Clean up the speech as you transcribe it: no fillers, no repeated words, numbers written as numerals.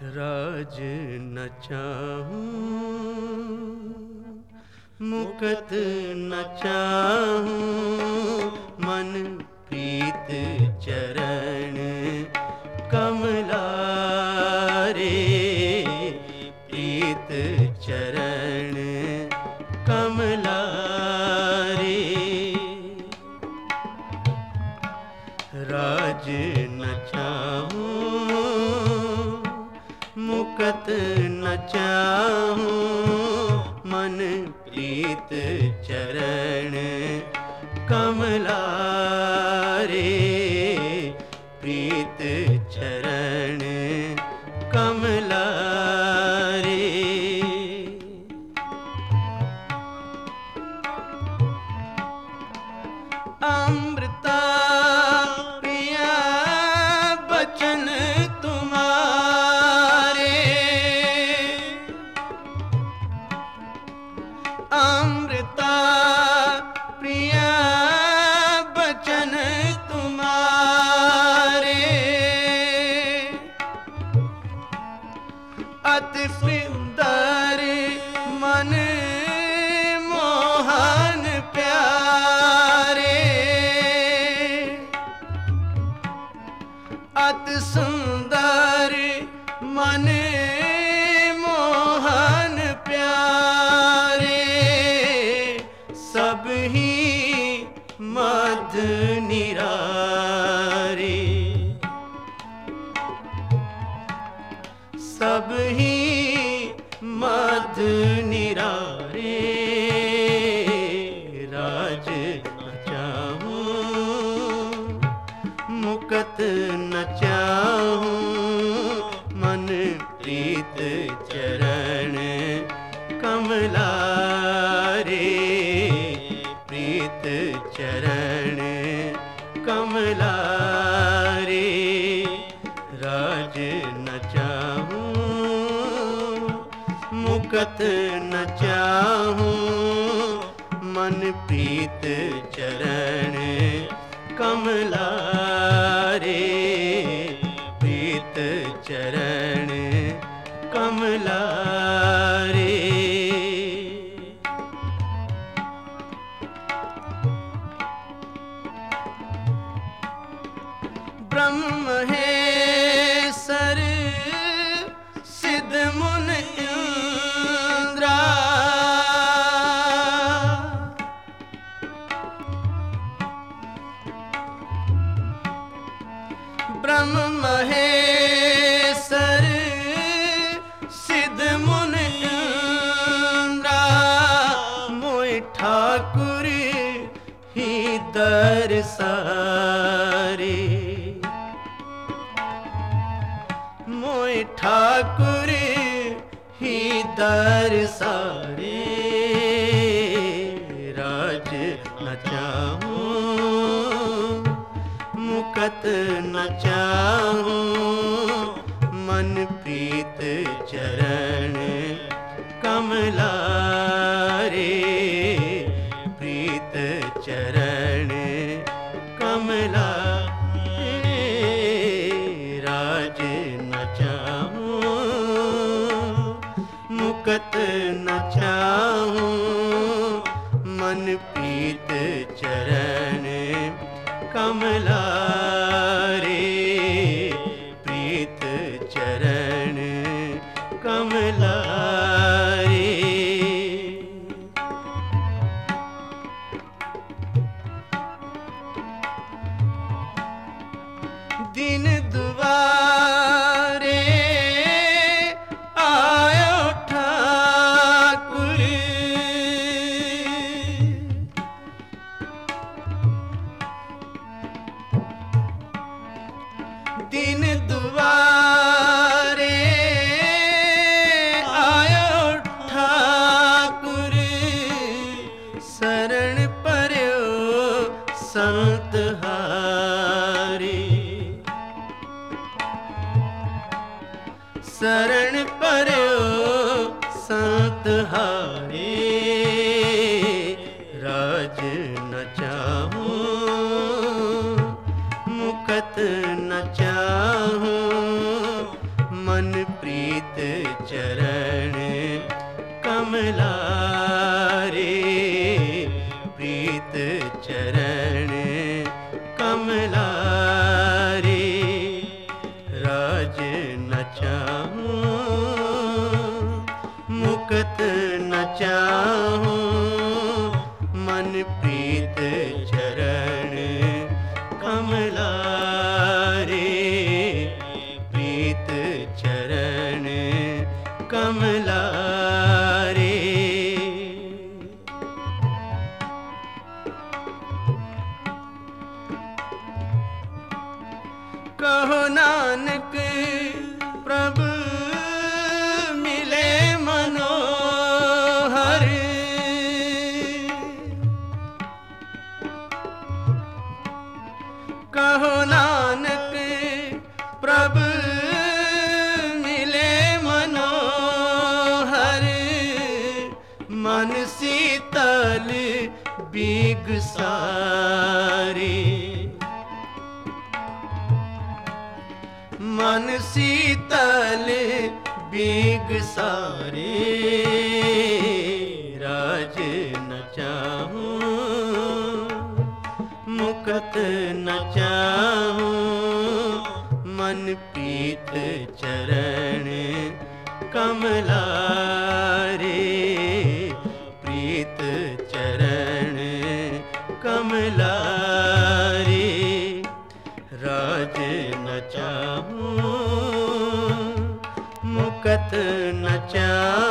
राज न चाहूं मुकत न चाहूं मन प्रीत चरण कमला रे प्रीत चरण कमला रे राज न चाहूं मुकत न चाहूं मन प्रीत चरण कमला रे प्रीत चरण कमला रे अमृता प्रिया बचन तुम्हारे अमृता प्रिया बचन तुम्हारे अति सुंदर मन मोहन प्यारे अति सुंदर मन मोहन प्यारे सब ही मध निरारे सब ही मध निरारे राज न चाहूं मुकत न चाहूं मन प्रीत चरण कमला रे प्रीत चरण कमला रे राज न चाहूं मुकत न चाहूं मन प्रीत चरण कमला रे प्रीत चरण कमला रे ब्रह्म है सर सिद्ध मुन इंद्रा ब्रह्म महेश्वर सिद्ध मुन इंद्रा मोय ठाकुर ही दरसारे मोय ठाकुर ही दरसारे राज न चाहूं मुकत न चाहूं मन प्रीत चरण कमला रे प्रीत चरण कमला रे राज न चाहूं मुकत न चाहूं मन प्रीत चरण कमला रे प्रीत चरण कमला रे दिन दुआरे आयो ठाकुर दिन दुआरे आयो ठाकुर शरण पर्यो संत हारे शरण पर्यो संत हारे राज न चाहूं मुकत न चाहूं मन प्रिय मिले मनोहर, मन शीतल बीग सारी, मन शीतल बीग सारी। राज न चाहूं मुकत न चाहूं, मन पीत चरण कमलारे, प्रीत चरण कमलारे। राज न चाहूं मुकत न चाहूं,